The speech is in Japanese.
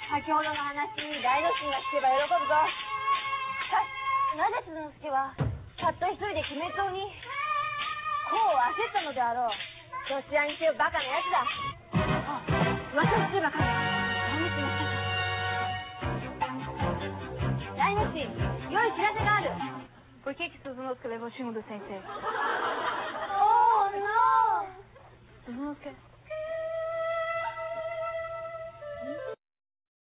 先ほどの話、大の神が聞けば喜ぶぞ。なぜ鈴之助はたった一人で決め帳にこう焦ったのであろう。どちらにせよバカなやつだ。噂をすればかる。何しましたか。大の神、良い知らせがある。Por que Suzunosuke levou o chumbo do sensei? Oh, não! Suzunosuke...